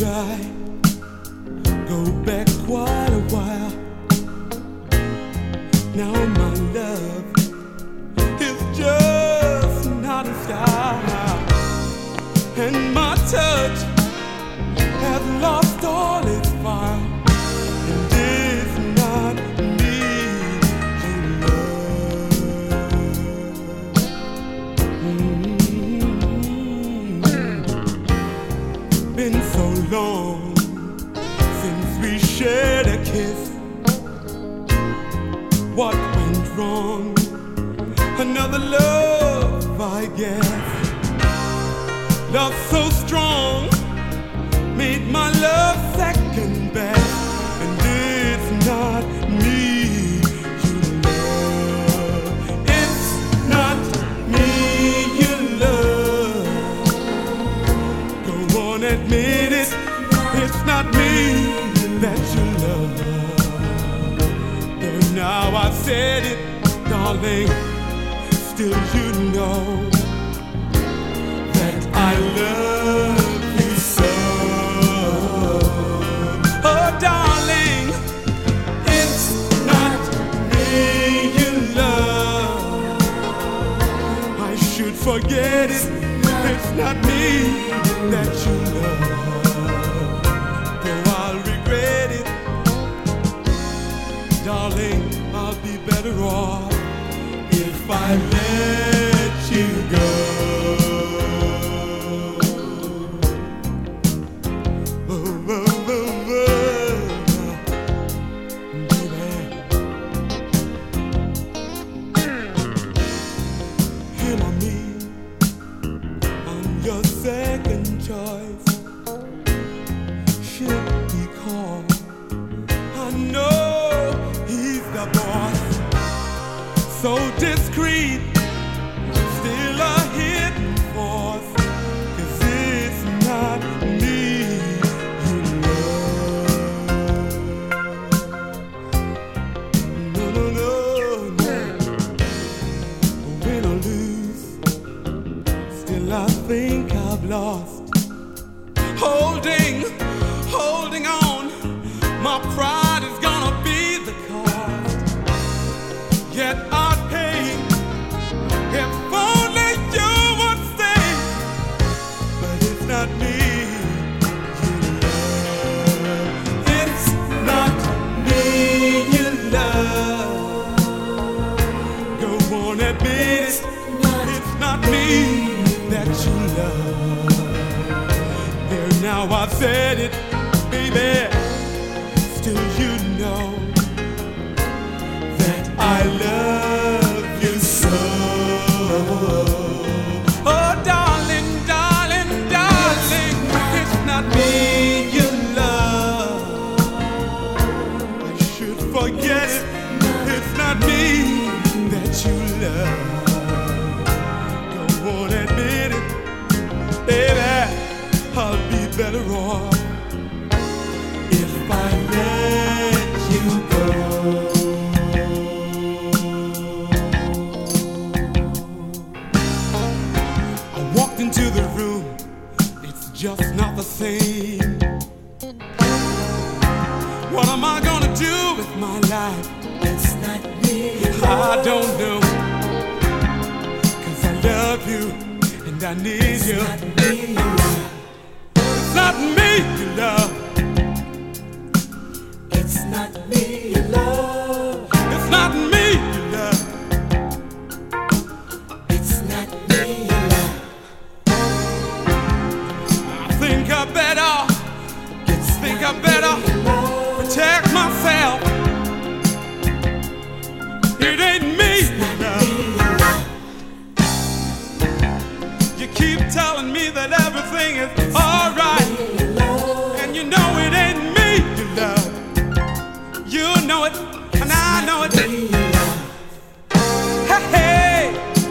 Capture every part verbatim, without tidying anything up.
I go back quite a while. Now my love is just not in style, and my touch has lost all its fire. And it's not me you love. Mm-hmm. Been so long since we shared a kiss. What went wrong? Another love, I guess. Love so strong made my love second best. And it's not me you love. It's not me you love. Go on, admit it. It's not me that you love. There, now I've said it, darling. Still you know that I love you so. Oh darling, it's not me you love. I should forget it. It's not me that you love. Though I'll regret it, darling, I'll be better off if I let you go. Oh, oh, oh, oh, baby. Him or me, I'm your second choice. Should be called. I know he's the boss. So discreet, still a hidden force. 'Cause it's not me you love. No, no, no, no. Win or lose, still I think I've lost. Holding, holding on, my pride is gonna be the cost. Yet I'd pay if only you would stay. But it's not me you love. It's not me you love. Go on, admit it. It's not me that you love. There, now I've said it, baby. Still you know that I love you so. Oh darling, darling, darling, it's not me you love. I should forget it. It's not me that you love. Don't want to admit it, baby. I'll be better off if I let you go. Into the room, it's just not the same. What am I gonna do with my life? It's not me. I don't know. 'Cause I love you and I need It's you. not me you love. It's not me you love. It's not me you love. It's not me you love. It's not me you love. I think I better, It's think I not better me you love. protect myself. It ain't me It's you not love. me you love. You keep telling me that everything is It's alright, not me you love. and you know it ain't me you love. You know it, and I know it. It's not me you love. Hey, hey,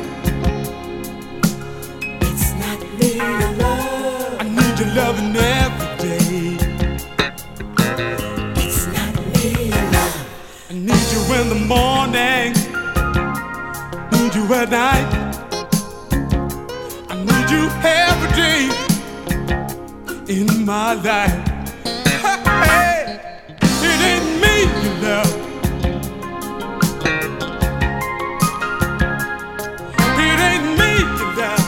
It's not me you love. I need your loving every day. It's not me you love. I need you in the morning, need you at night. I need you every day in my life. you love. It ain't me you love.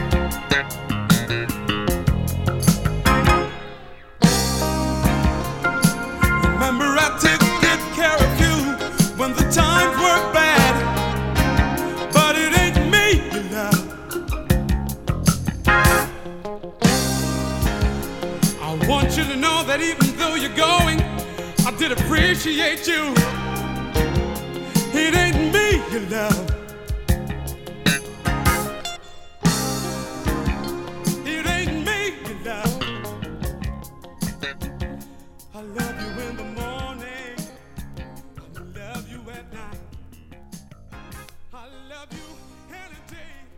Remember I took good care of you when the times were bad, but it ain't me you love. I want you to know that even though you're going, I did appreciate you. It ain't me you love. It ain't me you love. I love you in the morning, I love you at night, I love you any day.